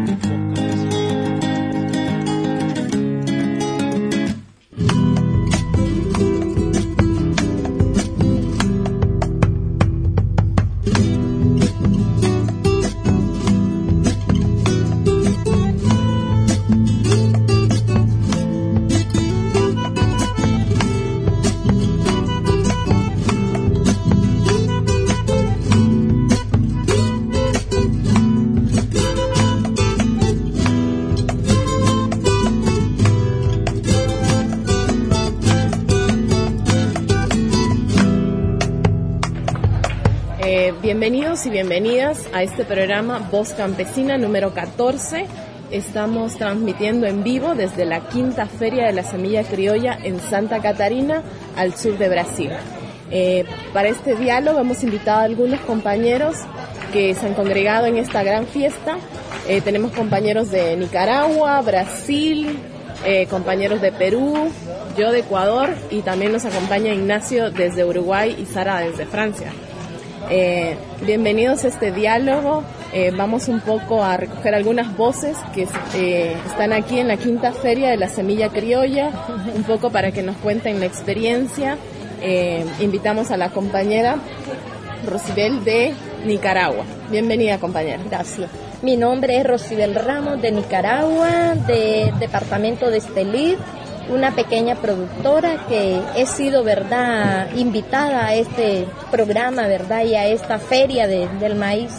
Bienvenidos y bienvenidas a este programa Voz Campesina número 14. Estamos transmitiendo en vivo desde la quinta Feria de la Semilla Criolla en Santa Catarina, al sur de Brasil. Para este diálogo hemos invitado a algunos compañeros que se han congregado en esta gran fiesta. Tenemos compañeros de Nicaragua, Brasil, compañeros de Perú, yo de Ecuador, y también nos acompaña Ignacio desde Uruguay y Sara desde Francia. Bienvenidos a este diálogo. Vamos un poco a recoger algunas voces que están aquí en la quinta Feria de la Semilla Criolla, un poco para que nos cuenten la experiencia. Invitamos a la compañera Rosibel de Nicaragua. Bienvenida, compañera. Gracias. Mi nombre es Rosibel Ramos, de Nicaragua, del departamento de Estelí, una pequeña productora que he sido, ¿verdad?, invitada a este programa, ¿verdad?, y a esta feria del maíz.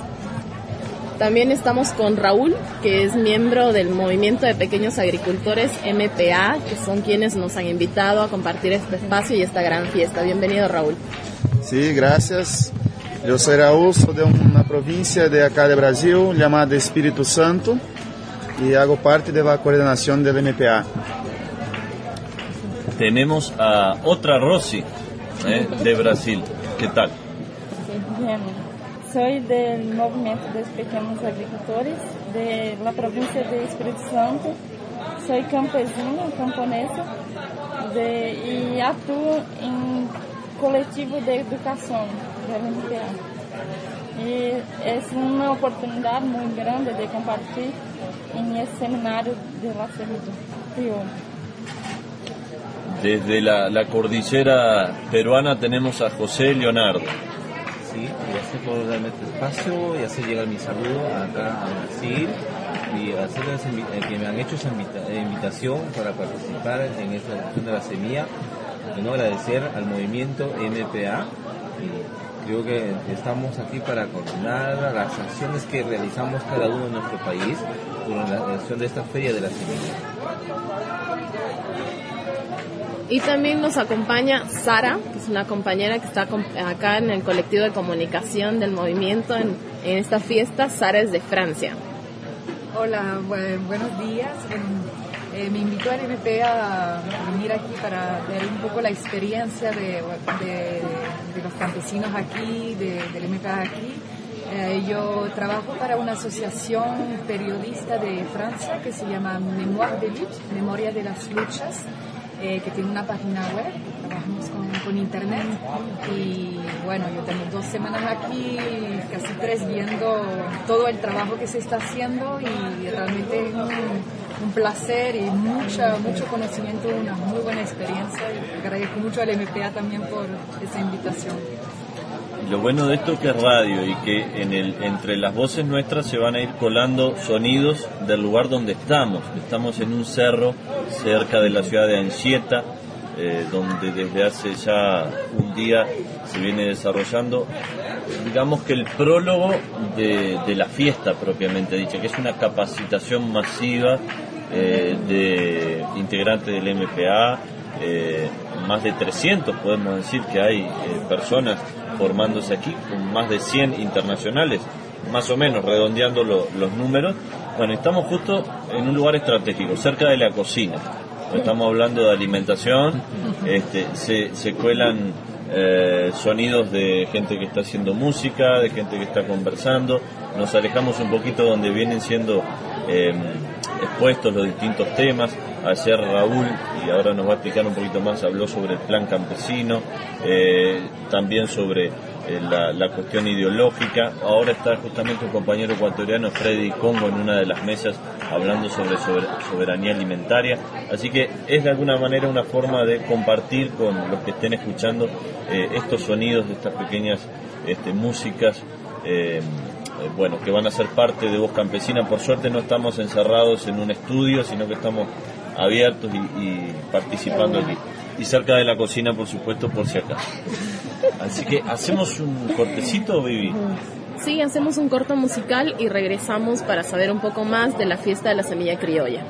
También estamos con Raúl, que es miembro del Movimiento de Pequeños Agricultores MPA, que son quienes nos han invitado a compartir este espacio y esta gran fiesta. Bienvenido, Raúl. Sí, gracias. Yo soy Raúl, soy de una provincia de acá de Brasil llamada Espíritu Santo y hago parte de la coordinación del MPA. Tenemos a otra Rosy de Brasil. ¿Qué tal? Sí, bien. Soy del Movimiento de Pequeños Agricultores de la provincia de Espíritu Santo. Soy campesina, camponesa, y actúo en colectivo de educación del MPA. Y es una oportunidad muy grande de compartir en el seminario de la semilla criolla. Desde la cordillera peruana tenemos a José Leonardo. Sí, gracias por darme este espacio y hacer llegar mi saludo acá a Brasil y hacer que me han hecho esa invitación para participar en esta edición de la semilla. Quiero agradecer al movimiento MPA y creo que estamos aquí para coordinar las acciones que realizamos cada uno en nuestro país durante la edición de esta Feria de la Semilla. Y también nos acompaña Sara, que es una compañera que está acá en el colectivo de comunicación del movimiento en esta fiesta. Sara es de Francia. Hola, buenos días. Me invitó al MP a venir aquí para ver un poco la experiencia de los campesinos aquí, del MPA aquí. Yo trabajo para una asociación periodista de Francia que se llama Mémoire de Lutte, Memoria de las Luchas, que tiene una página web, trabajamos con internet y bueno, yo tengo 2 semanas aquí, casi 3, viendo todo el trabajo que se está haciendo y realmente es un placer y mucho conocimiento, una muy buena experiencia y agradezco mucho al MPA también por esa invitación. Lo bueno de esto es que es radio y que entre las voces nuestras se van a ir colando sonidos del lugar donde estamos. Estamos en un cerro cerca de la ciudad de Anchieta, donde desde hace ya un día se viene desarrollando, digamos que el prólogo de la fiesta propiamente dicha, que es una capacitación masiva de integrantes del MPA, más de 300 podemos decir que hay personas formándose aquí, con más de 100 internacionales, más o menos, redondeando los números. Bueno, estamos justo en un lugar estratégico, cerca de la cocina. Estamos hablando de alimentación, se cuelan sonidos de gente que está haciendo música, de gente que está conversando. Nos alejamos un poquito donde vienen siendo expuestos los distintos temas. Ayer Raúl, y ahora nos va a explicar un poquito más, habló sobre el plan campesino, también sobre la cuestión ideológica. Ahora está justamente un compañero ecuatoriano, Freddy Congo, en una de las mesas hablando sobre soberanía alimentaria, así que es de alguna manera una forma de compartir con los que estén escuchando estos sonidos de estas pequeñas músicas que van a ser parte de Voz Campesina. Por suerte no estamos encerrados en un estudio, sino que estamos abiertos y participando aquí, y cerca de la cocina, por supuesto, por si acaso. Así que hacemos un cortecito, Vivi. Sí, hacemos un corto musical y regresamos para saber un poco más de la fiesta de la semilla criolla.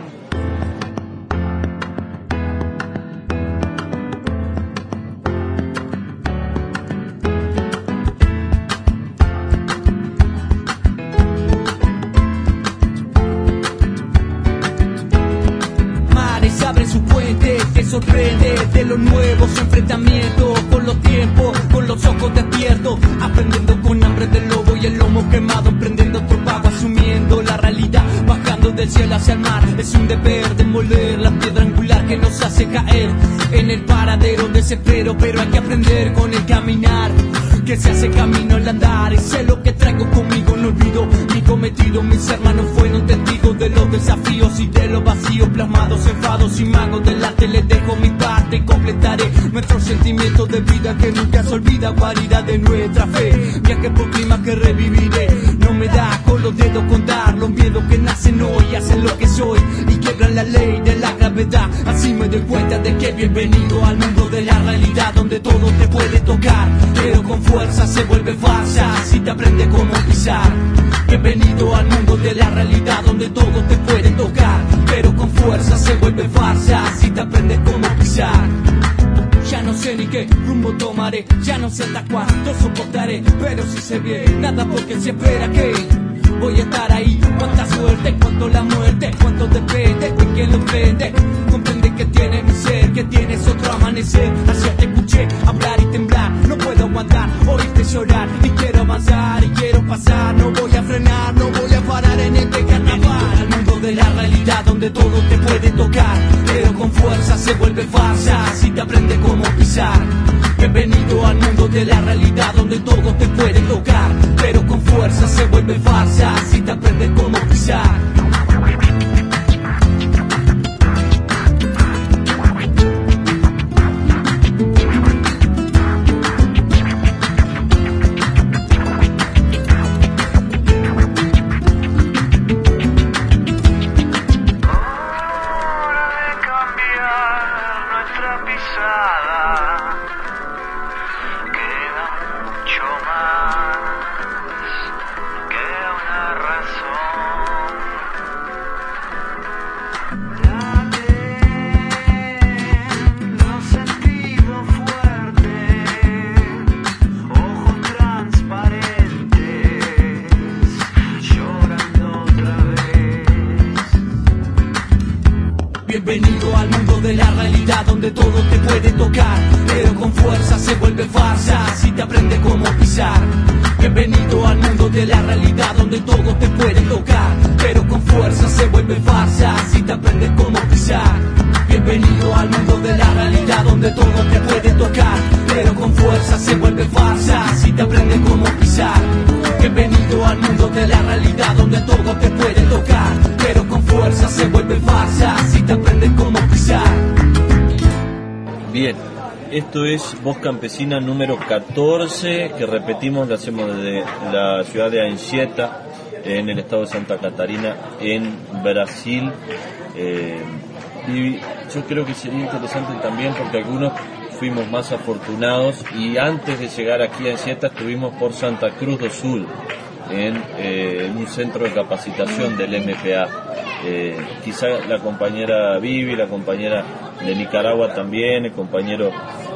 Mares abren su puente, te sorprende de los nuevos enfrentamientos con los tiempos, con los ojos despiertos, aprendiendo con hambre del lobo y el lomo quemado, emprendiendo otro pago, asumiendo la realidad, bajando del cielo hacia el mar. Es un deber demoler la piedra angular que nos hace caer en el paradero desespero, pero hay que aprender con el caminar, que se hace camino al andar. Y sé lo que traigo conmigo, no olvido mi cometido. Mis hermanos fueron testigos de los desafíos y de los vacíos plasmados, enfados y magos del arte. Les dejo mi parte y completaré nuestros sentimientos de vida que nunca se olvida, guarida de nuestra fe. Viaje por clima que reviviré, no me da con los dedos contar los miedos que nacen hoy, hacen lo que soy y quiebran la ley de la gravedad. Así me doy cuenta de que bienvenido al mundo de la realidad, donde todo te puede tocar, pero con fuerza se vuelve farsa si te aprende cómo pisar. Bienvenido al mundo de la realidad, donde todo te puede tocar, pero con fuerza se vuelve farsa si te aprendes cómo pisar. Ya no sé ni qué rumbo tomaré, ya no sé hasta cuánto soportaré, pero si sé bien, nada porque se espera que voy a estar ahí. Cuánta suerte, cuánto la muerte, cuánto depende de quién lo prende. Comprende que tiene mi ser, que tienes otro amanecer. Ayer te escuché hablar y temblar, no puedo aguantar, oírte llorar. Y quiero avanzar y quiero pasar, no voy a frenar, no voy a parar en este carnaval. Al mundo de la realidad, donde todo te puede tocar, pero con fuerza se vuelve farsa si te aprende cómo pisar. Bienvenido al mundo de la realidad, donde todo te puede tocar, pero con fuerza se vuelve farsa si te aprendes cómo pisar. Bienvenido al mundo de la realidad, donde todo te puede tocar, pero con fuerza se vuelve farsa si te aprendes cómo pisar. Bienvenido al mundo de la realidad, donde todo te puede tocar, pero con fuerza se vuelve farsa si te aprendes cómo pisar. Bienvenido al mundo de la realidad, donde todo te puede tocar, pero con fuerza se vuelve farsa si te aprendes cómo pisar. Bienvenido al mundo de la realidad, donde todo te puede tocar, pero con fuerza se vuelve farsa si te aprendes cómo pisar. Bien, esto es Voz Campesina número 14, que repetimos, lo hacemos desde la ciudad de Anchieta, en el estado de Santa Catarina, en Brasil. Y yo creo que sería interesante también porque algunos fuimos más afortunados y antes de llegar aquí a Anchieta estuvimos por Santa Cruz do Sul, en un centro de capacitación del MPA. Quizá la compañera Vivi, la compañera de Nicaragua también, el compañero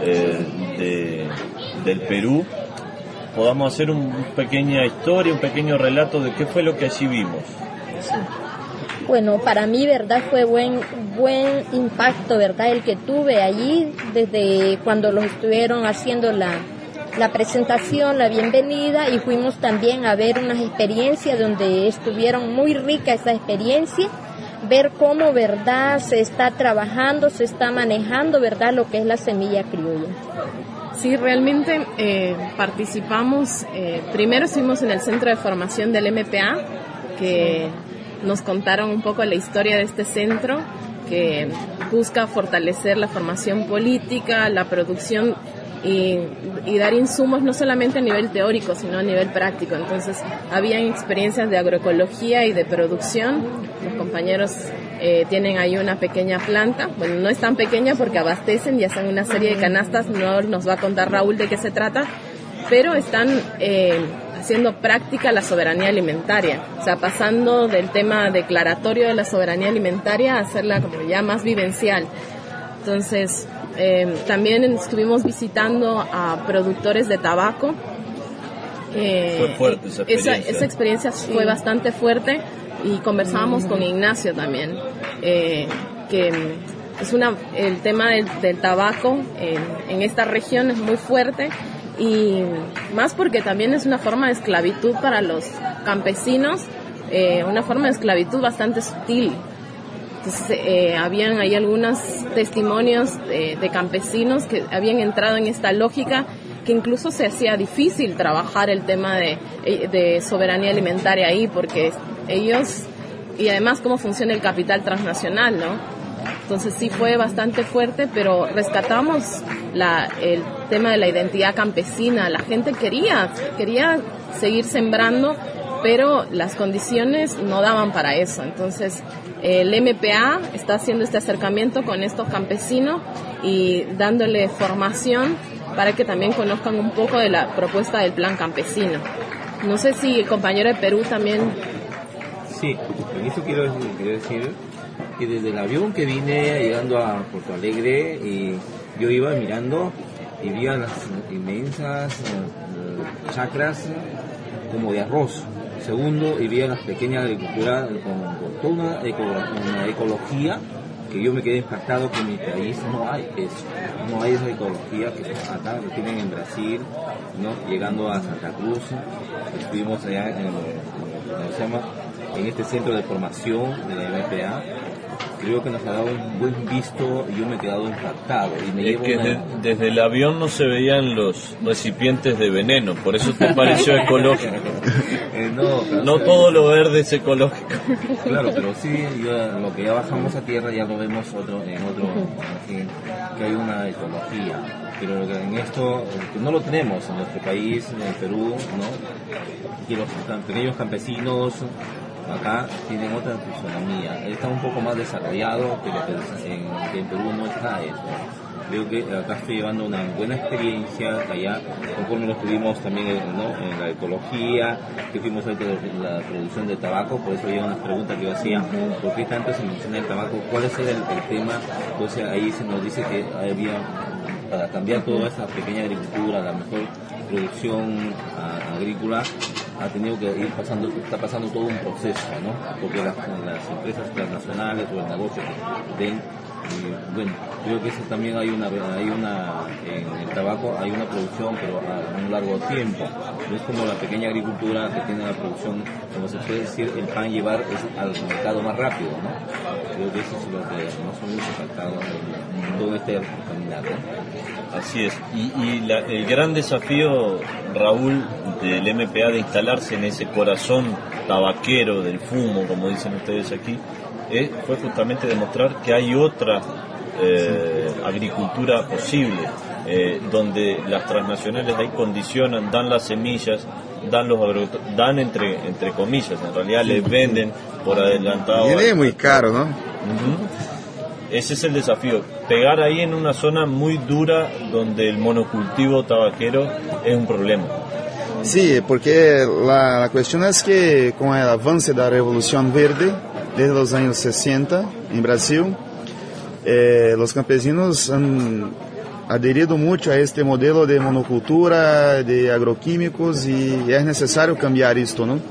del Perú, podamos hacer una pequeña historia, un pequeño relato de qué fue lo que allí vimos. Sí. Bueno, para mí, verdad, fue buen impacto, verdad, el que tuve allí desde cuando los estuvieron haciendo la presentación, la bienvenida, y fuimos también a ver unas experiencias donde estuvieron muy ricas esa experiencia, ver cómo, verdad, se está trabajando, se está manejando, verdad, lo que es la semilla criolla. Sí, realmente participamos, primero estuvimos en el centro de formación del MPA, que nos contaron un poco la historia de este centro, que busca fortalecer la formación política, la producción y dar insumos no solamente a nivel teórico, sino a nivel práctico. Entonces, habían experiencias de agroecología y de producción. Los compañeros tienen ahí una pequeña planta, bueno, no es tan pequeña porque abastecen y hacen una serie de canastas, no nos va a contar Raúl de qué se trata, pero están haciendo práctica la soberanía alimentaria, o sea, pasando del tema declaratorio de la soberanía alimentaria a hacerla como ya más vivencial. Entonces, también estuvimos visitando a productores de tabaco. Fue fuerte esa experiencia. Esa experiencia fue bastante fuerte, y conversábamos con Ignacio también, que es el tema del tabaco en esta región es muy fuerte, y más porque también es una forma de esclavitud para los campesinos, una forma de esclavitud bastante sutil. Entonces, habían ahí algunos testimonios de campesinos que habían entrado en esta lógica, que incluso se hacía difícil trabajar el tema de soberanía alimentaria ahí, porque ellos, y además cómo funciona el capital transnacional, ¿no? Entonces sí fue bastante fuerte, pero rescatamos el tema de la identidad campesina. La gente quería seguir sembrando, pero las condiciones no daban para eso. Entonces el MPA está haciendo este acercamiento con estos campesinos y dándole formación para que también conozcan un poco de la propuesta del plan campesino. No sé si el compañero de Perú también... Sí, en esto quiero decir que desde el avión que vine llegando a Porto Alegre, y yo iba mirando y vi las inmensas chacras como de arroz. Segundo, y vi las pequeñas agriculturas con toda una ecología que yo me quedé impactado, que en mi país no hay eso, no hay esa ecología que acá lo tienen en Brasil, ¿no? Llegando a Santa Cruz, estuvimos allá en este centro de formación de la MPA. Creo que nos ha dado un buen visto y yo me he quedado impactado. Y desde el avión no se veían los recipientes de veneno, por eso te pareció ecológico. No todo lo verde es ecológico. Claro, pero sí, lo que ya bajamos a tierra ya lo vemos que hay una ecología. Pero en esto no lo tenemos en nuestro país, en el Perú, ¿no? Y los pequeños campesinos acá tienen otra fisonomía, está un poco más desarrollado, pero en Perú no está eso. Creo que acá estoy llevando una buena experiencia, allá conforme lo estuvimos también en la ecología, que fuimos a la producción de tabaco. Por eso había una pregunta que yo hacía, ¿por qué tanto se menciona el tabaco? ¿Cuál es el tema? Entonces ahí se nos dice que había, para cambiar toda esa pequeña agricultura, la mejor producción agrícola, ha tenido que está pasando todo un proceso, ¿no? Porque las empresas transnacionales o el negocio que den, bueno, creo que eso también hay una en el tabaco hay una producción, pero a un largo tiempo. No es como la pequeña agricultura que tiene la producción, como se puede decir, el pan llevar al mercado más rápido, ¿no? Creo que eso es lo que nos hemos impactado en todo este caminar, ¿no? Así es. Y el gran desafío, Raúl, del MPA de instalarse en ese corazón tabaquero del fumo, como dicen ustedes aquí, fue justamente demostrar que hay otra agricultura posible, donde las transnacionales ahí condicionan, dan las semillas, dan entre comillas, en realidad les venden por adelantado. Y es muy caro, ¿no? Ese es el desafío, pegar ahí en una zona muy dura donde el monocultivo tabaquero es un problema. Sí, porque la cuestión es que con el avance de la Revolución Verde, desde los años 60 en Brasil, los campesinos han adherido mucho a este modelo de monocultura, de agroquímicos, y es necesario cambiar esto, ¿no?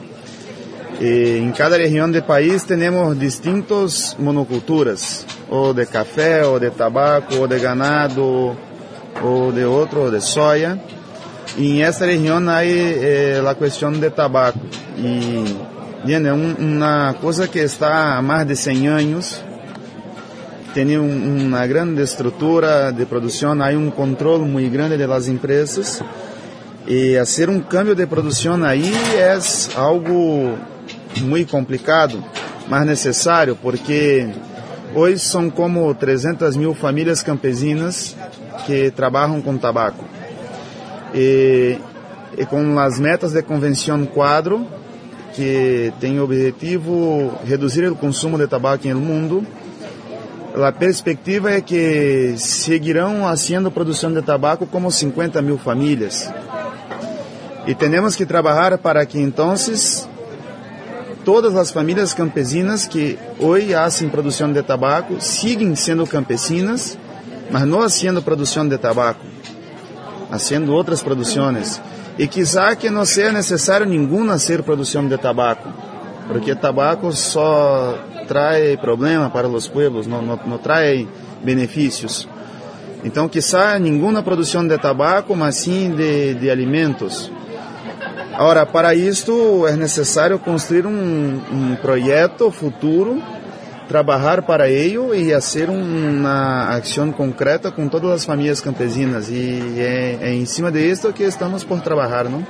En cada región del país tenemos distintas monoculturas, o de café, o de tabaco, o de ganado, o de otro, de soya. Y en esta región hay la cuestión de tabaco. Y viene una cosa que está a más de 100 años, tiene una gran estructura de producción, hay un control muy grande de las empresas, y hacer un cambio de producción ahí es algo muy complicado, mas necesario, porque hoy son como 300.000 familias campesinas que trabajan con tabaco. Y con las metas de Convención Quadro, que tem o objetivo reduzir o consumo de tabaco no mundo, a perspectiva é que seguirão haciendo produção de tabaco como 50.000 famílias. E temos que trabalhar para que entonces todas as famílias campesinas que hoje hacen produção de tabaco sigam sendo campesinas, mas não haciendo produção de tabaco, haciendo outras produções. E quizá que não seja necessário nenhuma hacer produção de tabaco, porque tabaco só traz problema para os pueblos, não traz benefícios. Então, quizá nenhuma produção de tabaco, mas sim de alimentos. Agora, para isto é necessário construir um projeto futuro, trabalhar para ello e fazer uma ação concreta com todas as famílias campesinas. E é em cima de esto que estamos por trabalhar, ¿no?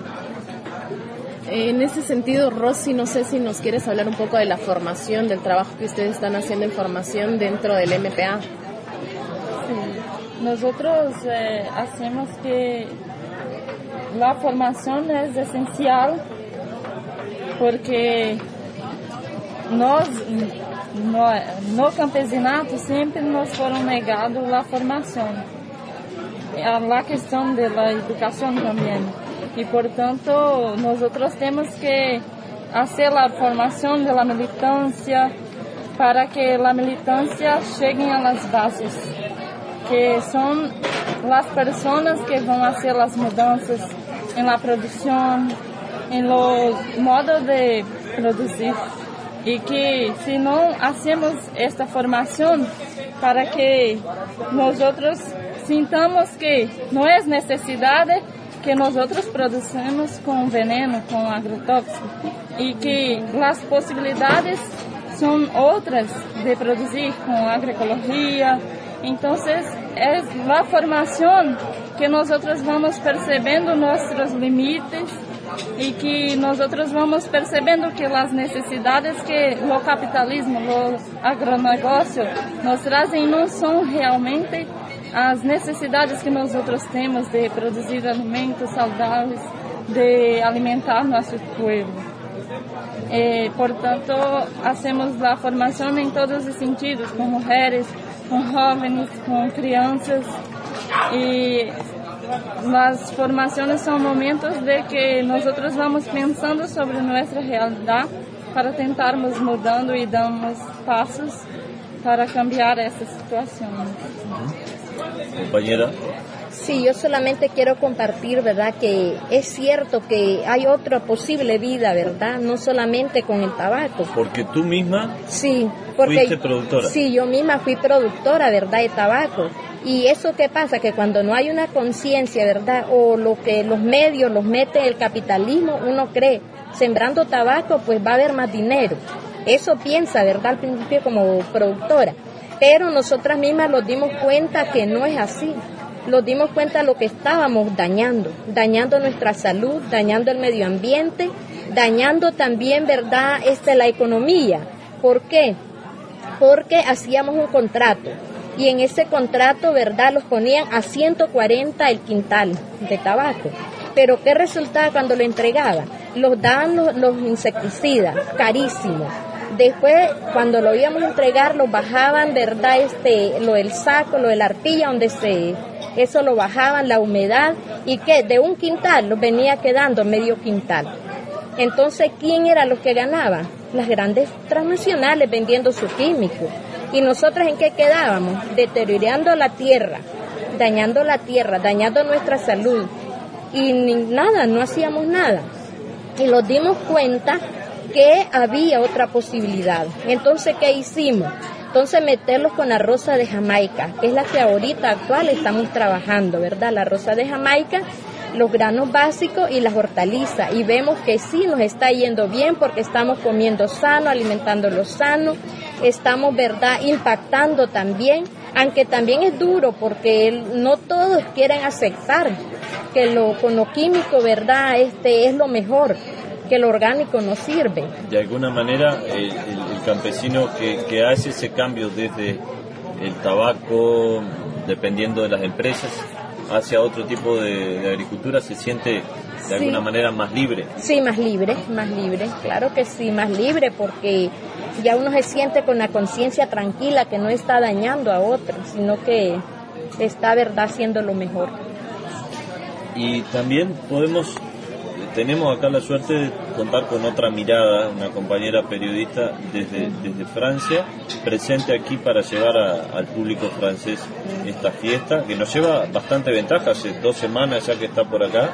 En ese sentido, Rosy, no sé si nos quieres hablar un poco de la formación, del trabajo que ustedes están haciendo en formación dentro del MPA. Sí. Nosotros hacemos que la formación es esencial porque no campesinato sempre nos foram negados a formação, a questão da educação também. E, portanto, nós temos que fazer a formação da militância para que a militância chegue às bases, que são as pessoas que vão fazer as mudanças na produção, no modo de produzir. E que se não hacemos esta formação para que nós sintamos que não é necessidade que nós produzimos com veneno, com agrotóxico, e que as possibilidades são outras de produzir com agroecologia. Então, é a formação que nós vamos percebendo nossos limites e que nós vamos percebendo que as necessidades que o capitalismo, o agronegócio nos trazem não são realmente as necessidades que nós temos de produzir alimentos saudáveis, de alimentar nosso povo. Portanto, hacemos a formação em todos os sentidos, com mulheres, com jovens, com crianças, e as formações são momentos de que nós vamos pensando sobre nossa realidade para tentarmos mudando e damos passos para cambiar essa situação. Compañera. Sí, yo solamente quiero compartir, ¿verdad?, que es cierto que hay otra posible vida, ¿verdad?, no solamente con el tabaco. Porque tú misma fuiste productora. Sí, yo misma fui productora, ¿verdad?, de tabaco. Y eso que pasa, que cuando no hay una conciencia, ¿verdad?, o lo que los medios los mete el capitalismo, uno cree, sembrando tabaco, pues va a haber más dinero. Eso piensa, ¿verdad?, al principio como productora. Pero nosotras mismas nos dimos cuenta que no es así. Nos dimos cuenta de lo que estábamos dañando nuestra salud, dañando el medio ambiente, dañando también, ¿verdad?, la economía. ¿Por qué? Porque hacíamos un contrato y en ese contrato, ¿verdad?, los ponían a 140 el quintal de tabaco. Pero ¿qué resultaba cuando lo entregaban? Los daban los insecticidas, carísimos. Después, cuando lo íbamos a entregar, lo bajaban, ¿verdad?, lo del saco, lo de la arpilla, eso lo bajaban, la humedad, y que de un quintal los venía quedando medio quintal. Entonces, ¿quién era los que ganaban? Las grandes transnacionales vendiendo su químico. ¿Y nosotros en qué quedábamos? Deteriorando la tierra, dañando nuestra salud. Y nada, no hacíamos nada. Y nos dimos cuenta que había otra posibilidad. Entonces, ¿qué hicimos? Entonces, meterlos con la rosa de Jamaica, que es la que ahorita actual estamos trabajando, ¿verdad? La rosa de Jamaica, los granos básicos y las hortalizas. Y vemos que sí nos está yendo bien porque estamos comiendo sano, alimentándolos sano. estamos, ¿verdad?, impactando también, aunque también es duro porque no todos quieren aceptar que con lo químico, ¿verdad?, es lo mejor, que lo orgánico no sirve. De alguna manera, el campesino que hace ese cambio desde el tabaco, dependiendo de las empresas, hacia otro tipo de agricultura, se siente de alguna manera más libre. Sí, más libre, claro que sí, más libre, porque ya uno se siente con la conciencia tranquila que no está dañando a otros, sino que está, ¿verdad?, haciendo lo mejor. Y también tenemos acá la suerte de contar con otra mirada, una compañera periodista desde Francia, presente aquí para llevar al público francés esta fiesta, que nos lleva bastante ventaja, hace 2 semanas ya que está por acá.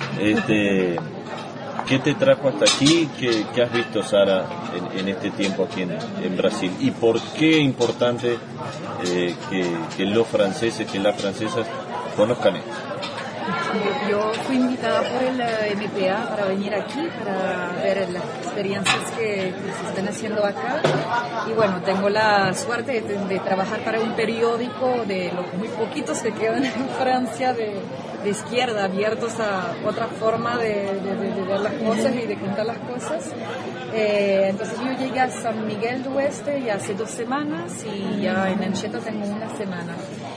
¿Qué te trajo hasta aquí? ¿Qué has visto, Sara, en este tiempo aquí en Brasil? ¿Y por qué es importante que los franceses, que las francesas conozcan esto? Yo fui invitada por el MPA para venir aquí, para ver las experiencias que se están haciendo acá. Y bueno, tengo la suerte de trabajar para un periódico de los muy poquitos que quedan en Francia de izquierda, abiertos a otra forma de ver las cosas y de contar las cosas. Entonces yo llegué a San Miguel del Oeste ya hace 2 semanas y ya en Anchieta tengo 1 semana.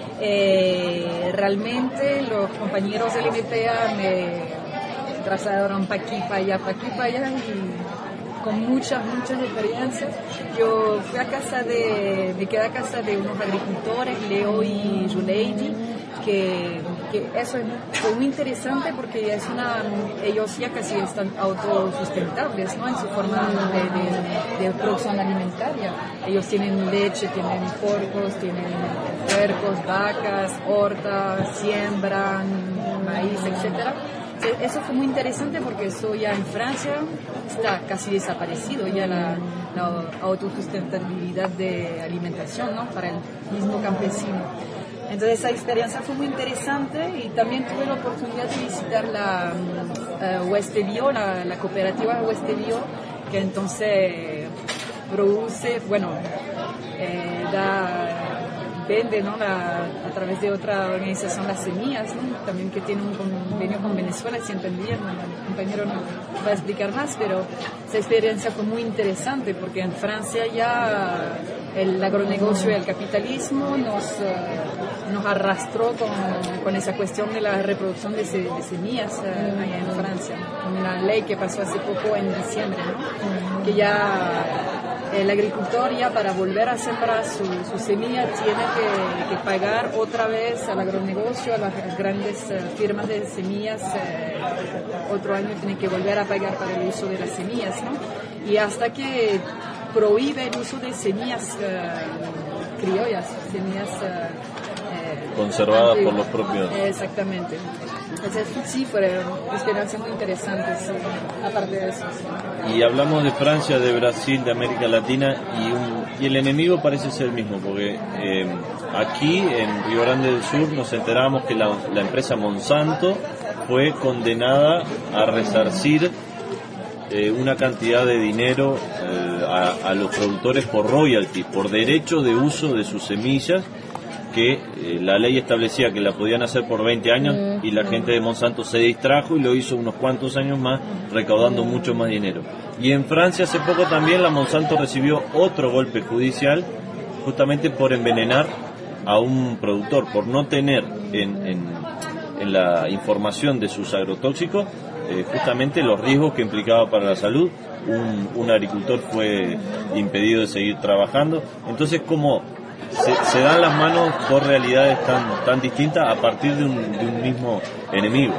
Realmente los compañeros del MPA me trasladaron para aquí, para allá y con muchas experiencias. Yo fui me quedé a casa de unos agricultores, Leo y Juleidi, que eso fue muy interesante porque ellos ya casi están autosustentables, ¿no?, en su forma de producción alimentaria. Ellos tienen leche, tienen porcos, tienen puercos, vacas, hortas, siembran maíz, etcétera. Eso fue muy interesante porque eso ya en Francia está casi desaparecido, ya la autosustentabilidad de alimentación, ¿no?, para el mismo campesino. Entonces esa experiencia fue muy interesante y también tuve la oportunidad de visitar la Westevio, la cooperativa Westevio, que entonces produce, vende, ¿no?, a través de otra organización las semillas, ¿no?, también que tiene un convenio con Venezuela, si entendí bien, el compañero nos va a explicar más, pero esa experiencia fue muy interesante porque en Francia ya el agronegocio y el capitalismo nos arrastró con esa cuestión de la reproducción de semillas allá en Francia, con una ley que pasó hace poco en diciembre, ¿no?, que ya el agricultor ya para volver a sembrar su semilla tiene que pagar otra vez al agronegocio, a las grandes firmas de semillas, otro año tiene que volver a pagar para el uso de las semillas, ¿no? Y hasta que prohíbe el uso de semillas criollas, semillas conservadas por los propios. Exactamente. Entonces, sí, fue una experiencia muy interesante, sí, aparte de eso. Sí. Y hablamos de Francia, de Brasil, de América Latina, y el enemigo parece ser el mismo, porque aquí en Río Grande del Sur nos enteramos que la empresa Monsanto fue condenada a resarcir una cantidad de dinero a los productores por royalty, por derecho de uso de sus semillas, que la ley establecía que la podían hacer por 20 años y la gente de Monsanto se distrajo y lo hizo unos cuantos años más, recaudando mucho más dinero. Y en Francia hace poco también la Monsanto recibió otro golpe judicial justamente por envenenar a un productor, por no tener en la información de sus agrotóxicos justamente los riesgos que implicaba para la salud. Un agricultor fue impedido de seguir trabajando. Entonces, como se dan las manos por realidades tan distintas a partir de un mismo enemigo.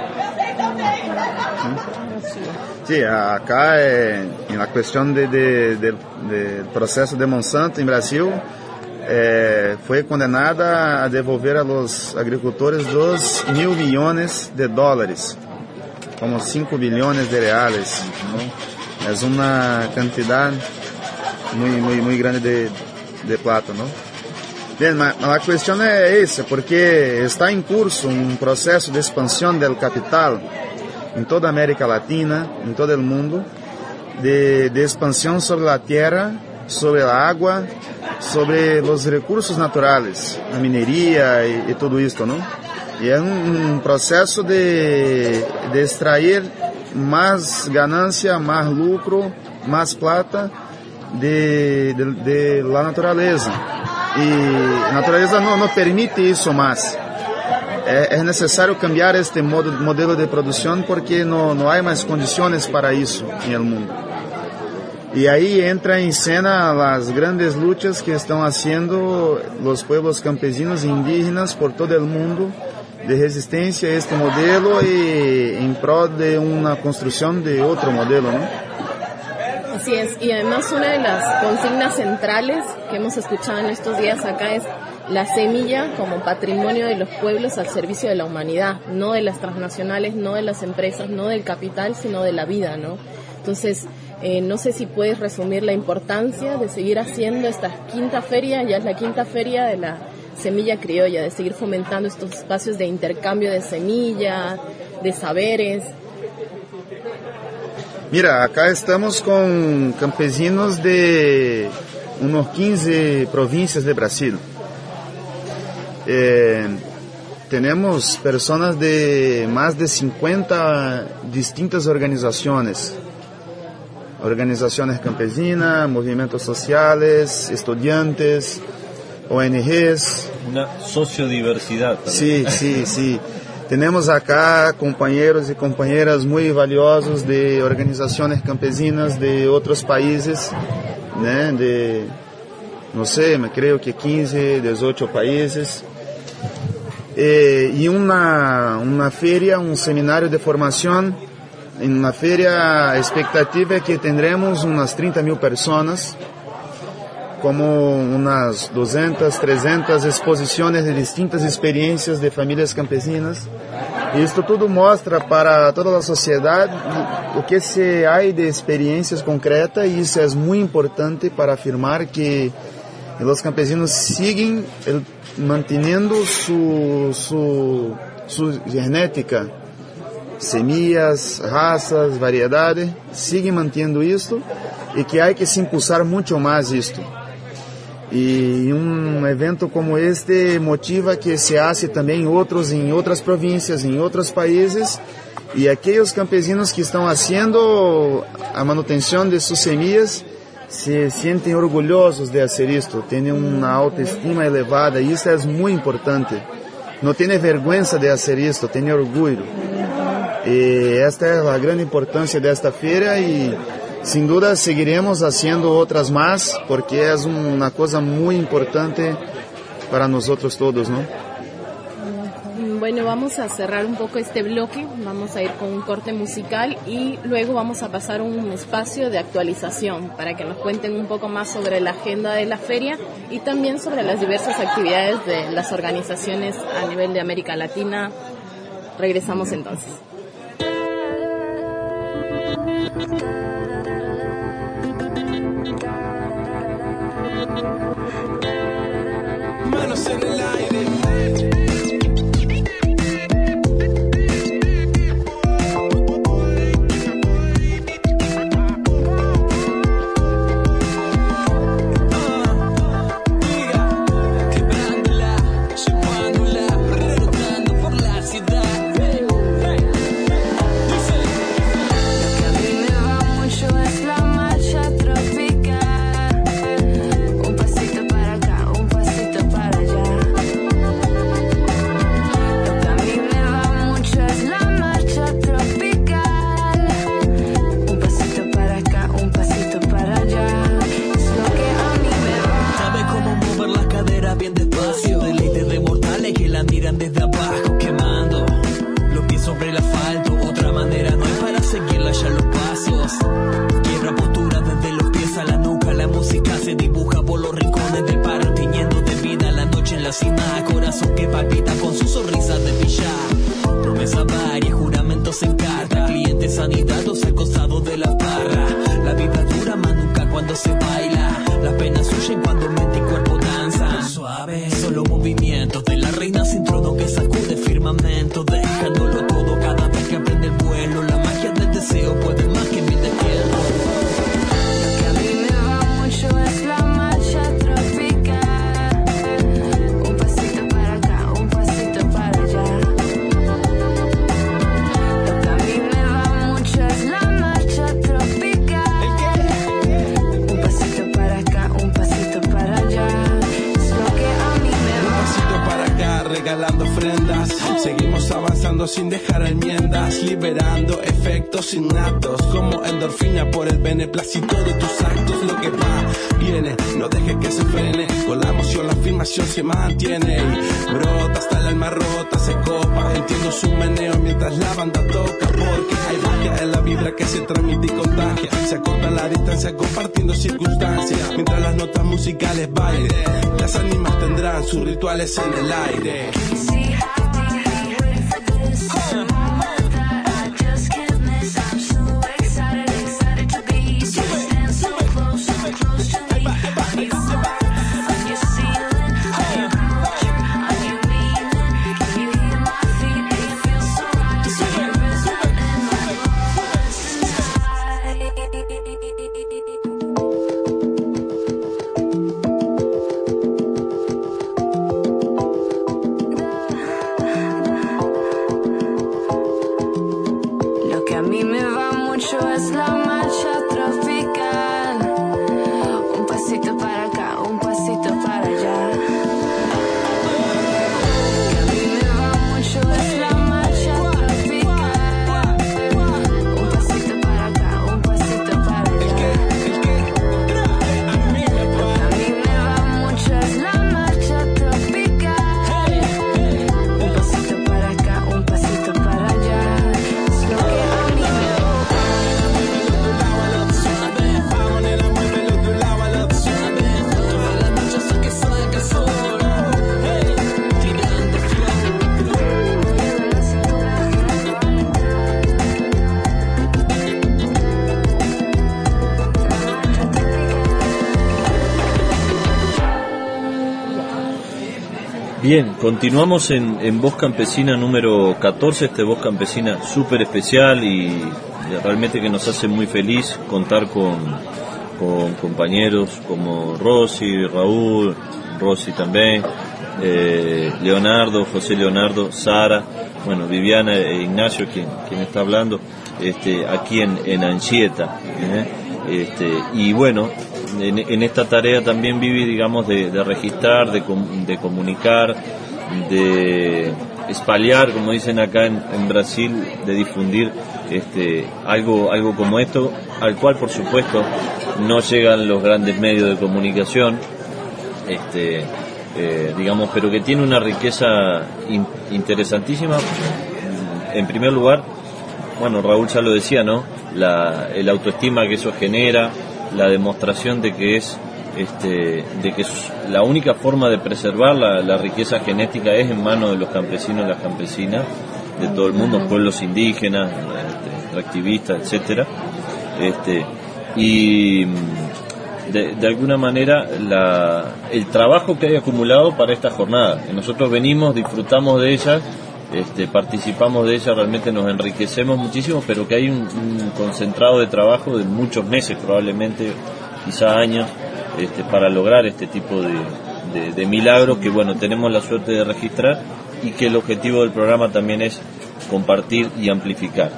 Sí, acá en la cuestión del proceso de Monsanto en Brasil, fue condenada a devolver a los agricultores 2.000 millones de dólares, como 5 billones de reales, ¿no? Es una cantidad muy grande de plata, ¿no? Bien, la cuestión es esa, porque está en curso un proceso de expansión del capital en toda América Latina, en todo el mundo, de expansión sobre la tierra, sobre la agua sobre los recursos naturales, la minería y todo esto, ¿no? Y es un proceso de extraer más ganancia, más lucro, más plata de la naturaleza. Y la naturaleza no permite eso más. Es necesario cambiar este modelo de producción porque no hay más condiciones para eso en el mundo. Y ahí entra en escena las grandes luchas que están haciendo los pueblos campesinos e indígenas por todo el mundo de resistencia a este modelo y en pro de una construcción de otro modelo, ¿no? Así es, y además una de las consignas centrales que hemos escuchado en estos días acá es la semilla como patrimonio de los pueblos al servicio de la humanidad, no de las transnacionales, no de las empresas, no del capital, sino de la vida, ¿no? Entonces, no sé si puedes resumir la importancia de seguir haciendo esta quinta feria, ya es la quinta feria de la semilla criolla, de seguir fomentando estos espacios de intercambio de semillas, de saberes. Mira, acá estamos con campesinos de unos 15 provincias de Brasil. Tenemos personas de más de 50 distintas organizaciones campesinas, movimientos sociales, estudiantes, ONGs. Una sociodiversidad también. Sí. Tenemos acá compañeros y compañeras muy valiosos de organizaciones campesinas de otros países, ¿no? De, no sé, me creo que 15, 18 países. Y una feria, un seminario de formación. En una feria, expectativa es que tendremos unas 30.000 personas, como unas 200, 300 exposiciones de distintas experiencias de familias campesinas. Y esto todo muestra para toda la sociedad lo que se hay de experiencias concretas, y eso es muy importante para afirmar que los campesinos siguen manteniendo su genética, semillas, razas, variedades, siguen manteniendo esto, y que hay que se impulsar mucho más esto. Y un evento como este motiva que se hace también en otras provincias, en otros países, y aquellos campesinos que están haciendo a manutención de sus semillas se sienten orgullosos de hacer esto, tienen una autoestima elevada, y esto es muy importante. No tiene vergüenza de hacer esto, tiene orgullo. Y esta es la gran importancia de esta feria, y sin duda seguiremos haciendo otras más, porque es una cosa muy importante para nosotros todos, ¿no? Bueno, vamos a cerrar un poco este bloque, vamos a ir con un corte musical y luego vamos a pasar un espacio de actualización para que nos cuenten un poco más sobre la agenda de la feria y también sobre las diversas actividades de las organizaciones a nivel de América Latina. Regresamos entonces. Manos en el aire. Tropical. Seguimos avanzando sin dejar enmiendas, liberando efectos innatos como endorfina por el beneplácito de tus actos. Lo que va, viene, no dejes que se frene. Con la emoción la afirmación se mantiene y brota hasta el alma rota, se copa. Entiendo su meneo mientras la banda toca, porque hay magia en la vibra que se transmite y contagia. Se acorta la distancia compartiendo circunstancias, mientras las notas musicales bailen. Las ánimas tendrán sus rituales en el aire. Bien, continuamos en Voz Campesina número 14, Voz Campesina súper especial y realmente que nos hace muy feliz contar con compañeros como Rosy, Raúl, Rosy también, Leonardo, José Leonardo, Sara, bueno, Viviana e Ignacio, quien está hablando, aquí en Anchieta, y bueno, en esta tarea también Vivi, digamos, de registrar, de comunicar, de espalhar, como dicen acá en Brasil, de difundir algo como esto, al cual por supuesto no llegan los grandes medios de comunicación, digamos, pero que tiene una riqueza interesantísima. En primer lugar, bueno, Raúl ya lo decía, ¿no? El autoestima que eso genera, la demostración de que es la única forma de preservar la riqueza genética es en manos de los campesinos y las campesinas de todo el mundo, pueblos indígenas, activistas, etcétera, y de alguna manera el trabajo que hay acumulado para esta jornada, que nosotros venimos, disfrutamos de ella, participamos de ella, realmente nos enriquecemos muchísimo, pero que hay un concentrado de trabajo de muchos meses, probablemente quizá años, para lograr este tipo de milagros que, bueno, tenemos la suerte de registrar, y que el objetivo del programa también es compartir y amplificar.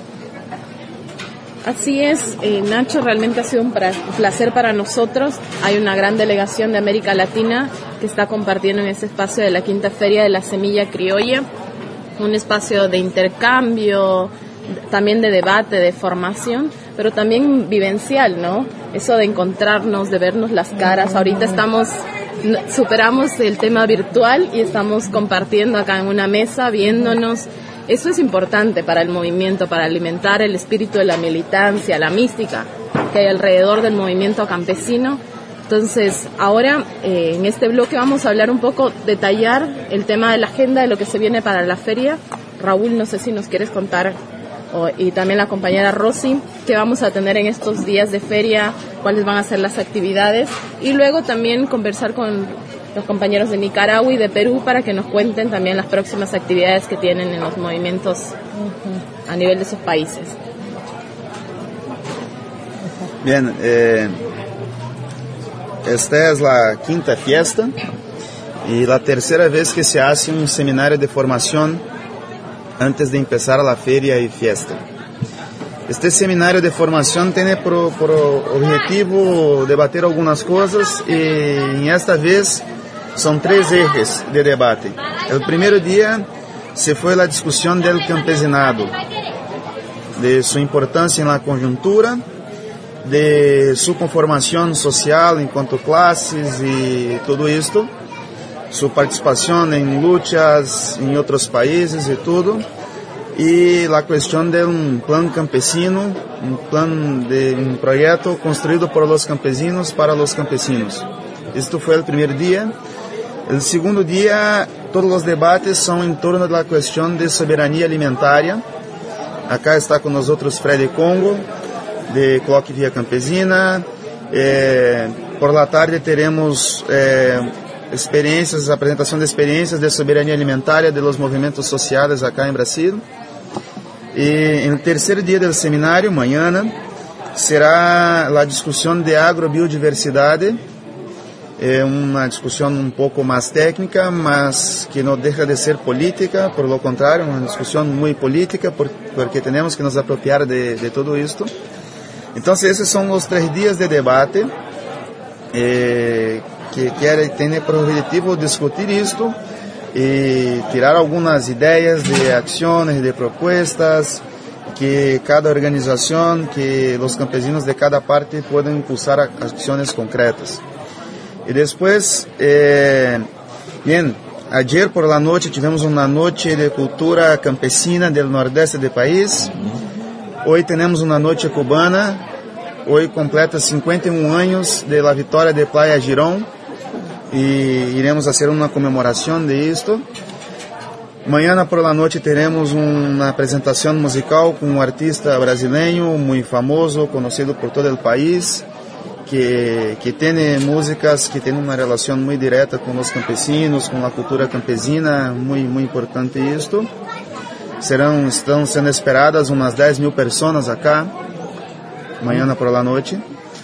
Así es, Nacho, realmente ha sido un placer para nosotros. Hay una gran delegación de América Latina que está compartiendo en ese espacio de la Quinta Feria de la Semilla Criolla, un espacio de intercambio, también de debate, de formación, pero también vivencial, ¿no? Eso de encontrarnos, de vernos las caras. Ahorita superamos el tema virtual y estamos compartiendo acá en una mesa, viéndonos. Eso es importante para el movimiento, para alimentar el espíritu de la militancia, la mística que hay alrededor del movimiento campesino. Entonces, ahora en este bloque vamos a hablar un poco, detallar el tema de la agenda de lo que se viene para la feria. Raúl, no sé si nos quieres contar, y también la compañera Rosy, qué vamos a tener en estos días de feria, cuáles van a ser las actividades, y luego también conversar con los compañeros de Nicaragua y de Perú para que nos cuenten también las próximas actividades que tienen en los movimientos a nivel de esos países. Bien, esta es la quinta fiesta y la tercera vez que se hace un seminario de formación antes de empezar la feria y fiesta. Este seminario de formación tiene por objetivo debatir algunas cosas, y en esta vez son 3 ejes de debate. El primer día se fue la discusión del campesinado, de su importancia en la coyuntura, de su conformación social en cuanto a clases y todo esto, su participación en luchas en otros países y todo, y la cuestión de un plan campesino, un proyecto construido por los campesinos para los campesinos. Esto fue el primer día. El segundo día, todos los debates son en torno a la cuestión de soberanía alimentaria. Acá está con nosotros Freddy Congo, de Coloque Vía Campesina. Por la tarde tenemos experiencias, la presentación de experiencias de soberanía alimentaria de los movimientos sociales acá en Brasil. Y en el tercer día del seminario, mañana, será la discusión de agrobiodiversidad, una discusión un poco más técnica, mas que no deja de ser política, por lo contrario, una discusión muy política, porque tenemos que nos apropiar de todo esto. Entonces, esos son los 3 días de debate, que tiene por objetivo discutir esto y tirar algunas ideas de acciones, de propuestas, que cada organización, que los campesinos de cada parte puedan impulsar acciones concretas. Y después, ayer por la noche tivemos una noche de cultura campesina del nordeste del país. Hoy tenemos una noche cubana. Hoy completa 51 años de la victoria de Playa Girón y iremos a hacer una conmemoración de esto. Mañana por la noche tenemos una presentación musical con un artista brasileño muy famoso, conocido por todo el país, que tiene músicas que tienen una relación muy directa con los campesinos, con la cultura campesina, muy importante esto. Están siendo esperadas unas 10.000 personas acá, mañana por la noche.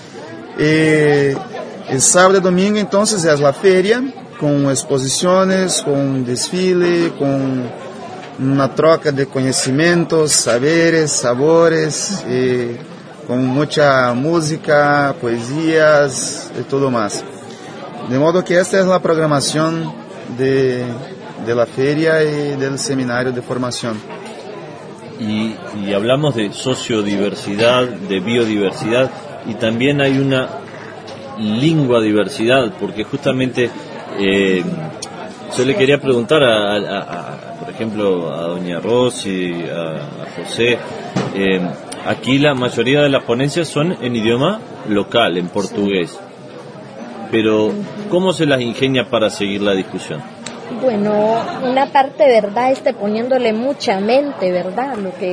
El sábado y domingo entonces es la feria, con exposiciones, con desfile, con una troca de conocimientos, saberes, sabores, con mucha música, poesías y todo más. De modo que esta es la programación de la feria y del seminario de formación. Y hablamos de sociodiversidad, de biodiversidad, y también hay una lingua diversidad, porque justamente yo le quería preguntar por ejemplo, a doña Rosy, a José, aquí la mayoría de las ponencias son en idioma local, en portugués, pero ¿cómo se las ingenia para seguir la discusión? Bueno, una parte, verdad, poniéndole mucha mente, verdad,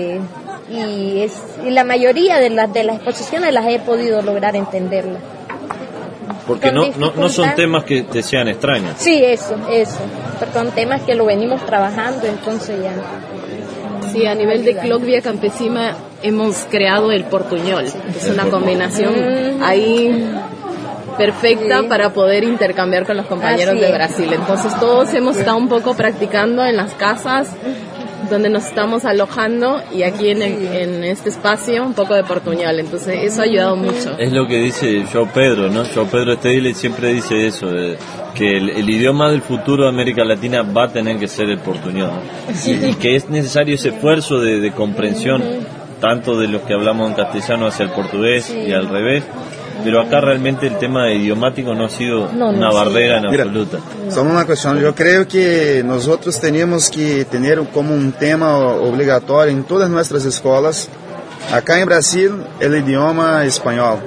y la mayoría de las exposiciones las he podido lograr entenderlas. Porque no son temas que te sean extraños. Sí, eso, son temas que lo venimos trabajando, entonces ya. Sí, a nivel de Coloque Vía Campesina hemos creado el portuñol, que es una combinación ahí perfecta para poder intercambiar con los compañeros de Brasil. Entonces todos hemos estado un poco practicando en las casas donde nos estamos alojando y aquí en este espacio un poco de portuñol. Entonces eso ha ayudado mucho. Es lo que dice João Pedro, ¿no? João Pedro Stedile siempre dice eso, que el idioma del futuro de América Latina va a tener que ser el portuñol, ¿no? Y que es necesario ese esfuerzo de comprensión, tanto de los que hablamos en castellano hacia el portugués y al revés. Pero acá realmente el tema idiomático no ha sido una barrera en absoluta. Solo una cuestión, yo creo que nosotros teníamos que tener como un tema obligatorio en todas nuestras escuelas, acá en Brasil, el idioma español.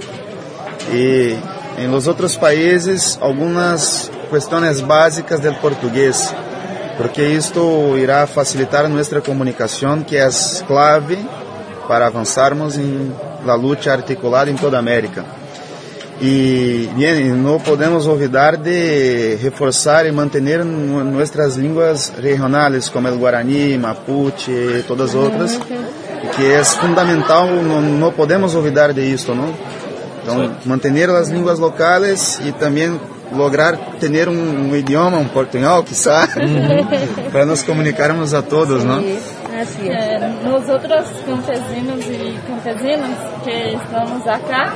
Y en los otros países, algunas cuestiones básicas del portugués, porque esto irá a facilitar nuestra comunicación, que es clave para avanzarmos en la lucha articulada en toda América. Y bien, no podemos olvidar de reforzar y mantener nuestras lenguas regionales como el guaraní, mapuche, todas otras, que es fundamental, no podemos olvidar de esto, ¿no? Entonces, mantener las lenguas locales y también lograr tener un idioma, un portuñol quizá, para nos comunicarmos a todos, ¿no? Así es. Nosotros campesinos y campesinas que estamos acá,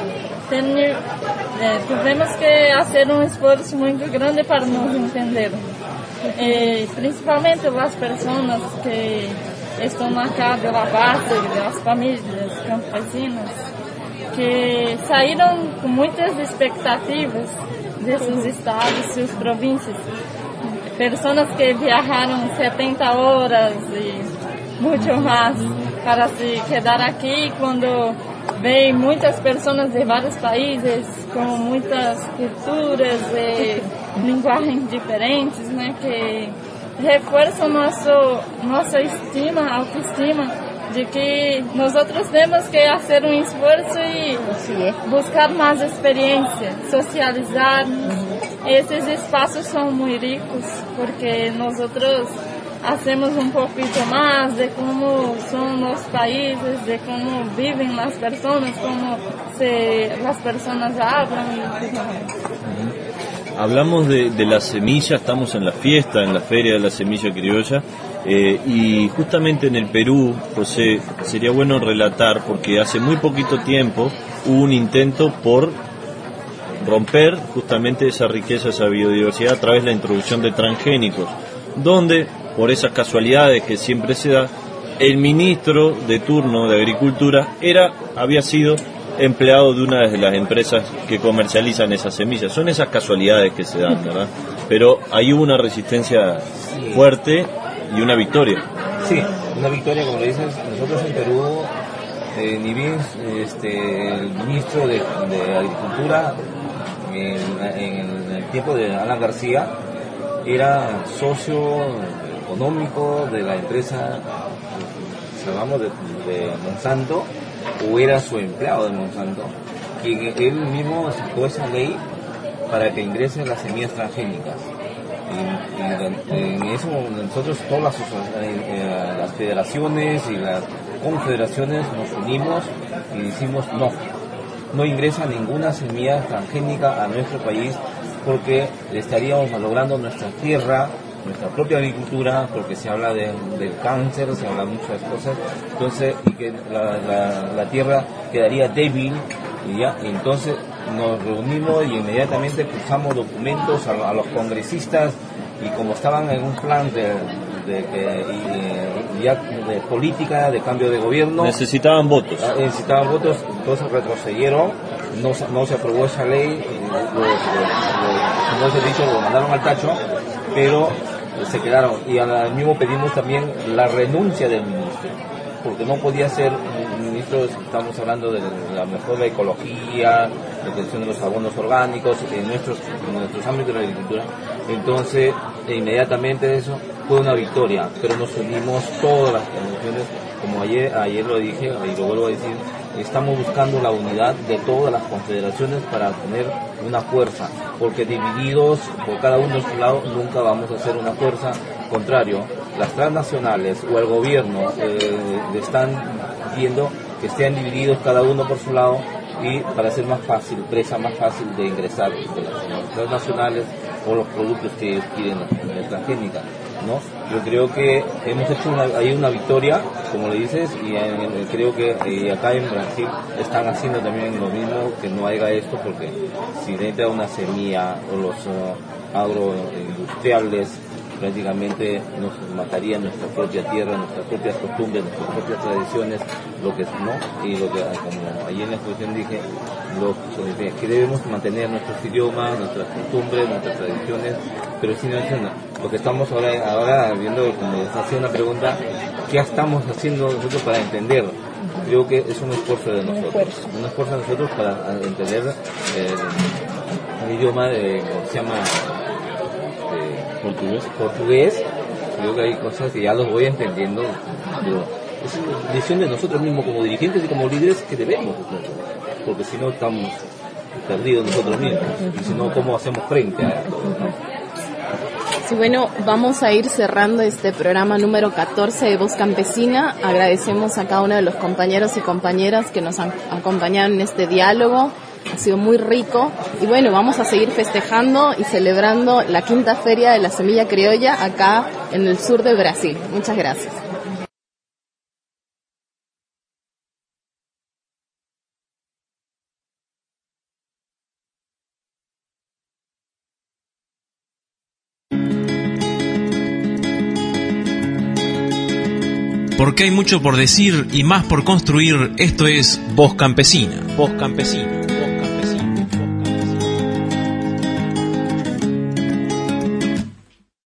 tuvimos que hacer un esfuerzo muy grande para nos entender, principalmente las personas que están acá de la base, de las familias campesinas, que salieron con muchas expectativas de sus estados, sus provincias. Personas que viajaron 70 horas y mucho más para se quedar aquí, cuando ven muchas personas de varios países con muchas culturas, lenguajes diferentes, ¿no? Que refuerzan nuestra autoestima, de que nosotros tenemos que hacer un esfuerzo y buscar más experiencia, socializar. Estos espacios son muy ricos porque nosotros hacemos un poquito más de cómo son los países, de cómo viven las personas, cómo las personas hablan. Hablamos de la semilla, estamos en la fiesta, en la Feria de la Semilla Criolla, y justamente en el Perú, José, sería bueno relatar, porque hace muy poquito tiempo hubo un intento por romper justamente esa riqueza, esa biodiversidad a través de la introducción de transgénicos, donde, por esas casualidades que siempre se da, el ministro de turno de Agricultura había sido empleado de una de las empresas que comercializan esas semillas. Son esas casualidades que se dan, ¿verdad? Pero ahí hubo una resistencia fuerte y una victoria. Sí, una victoria, como le dices. Nosotros en Perú, ni bien el ministro de Agricultura, en el tiempo de Alan García, era socio económico de la empresa, llamamos de Monsanto, o era su empleado de Monsanto, quien él mismo sacó esa ley para que ingresen las semillas transgénicas. Y en eso nosotros, todas las federaciones y las confederaciones, nos unimos y decimos no ingresa ninguna semilla transgénica a nuestro país, porque le estaríamos malogrando nuestra tierra, nuestra propia agricultura, porque se habla del cáncer, se habla muchas cosas, entonces, y que la tierra quedaría débil, y ya, entonces nos reunimos y inmediatamente cruzamos documentos a los congresistas, y como estaban en un plan de política, de cambio de gobierno, necesitaban votos, entonces retrocedieron, no se aprobó esa ley, como os he dicho, lo mandaron al tacho, pero se quedaron, y al mismo pedimos también la renuncia del ministro, porque no podía ser un ministro. Estamos hablando de la mejor de ecología, la protección de los abonos orgánicos en nuestros ámbitos de la agricultura. Entonces, inmediatamente eso fue una victoria, pero nos unimos todas las organizaciones, como ayer lo dije y lo vuelvo a decir, estamos buscando la unidad de todas las confederaciones para tener una fuerza, porque divididos por cada uno de su lado nunca vamos a hacer una fuerza. Contrario, las transnacionales o el gobierno están viendo que estén divididos cada uno por su lado, y para hacer más fácil de ingresar de las transnacionales o los productos que ellos quieren en transgénica, ¿no? Yo creo que hemos hecho una victoria, como le dices, y creo que acá en Brasil están haciendo también lo mismo, que no haya esto, porque si entra una semilla o los agroindustriales, prácticamente nos mataría nuestra propia tierra, nuestras propias costumbres, nuestras propias tradiciones, lo que no, y lo que, como ayer en la exposición dije, que debemos mantener nuestros idiomas, nuestras costumbres, nuestras tradiciones, pero sin lo que estamos ahora viendo, como les hacía una pregunta, ¿qué estamos haciendo nosotros para entender? Creo que es un esfuerzo de nosotros, un esfuerzo de nosotros para entender el idioma ¿cómo se llama? Portugués. Creo que hay cosas que ya los voy entendiendo, pero es una decisión de nosotros mismos como dirigentes y como líderes que debemos, porque si no estamos perdidos nosotros mismos, y si no, ¿cómo hacemos frente a todo, ¿no? Sí, bueno, vamos a ir cerrando este programa número 14 de Voz Campesina. Agradecemos a cada uno de los compañeros y compañeras que nos han acompañado en este diálogo. Ha sido muy rico y bueno, vamos a seguir festejando y celebrando la quinta feria de la semilla criolla acá en el sur de Brasil. Muchas gracias. Porque hay mucho por decir y más por construir. Esto es Voz Campesina. Voz Campesina.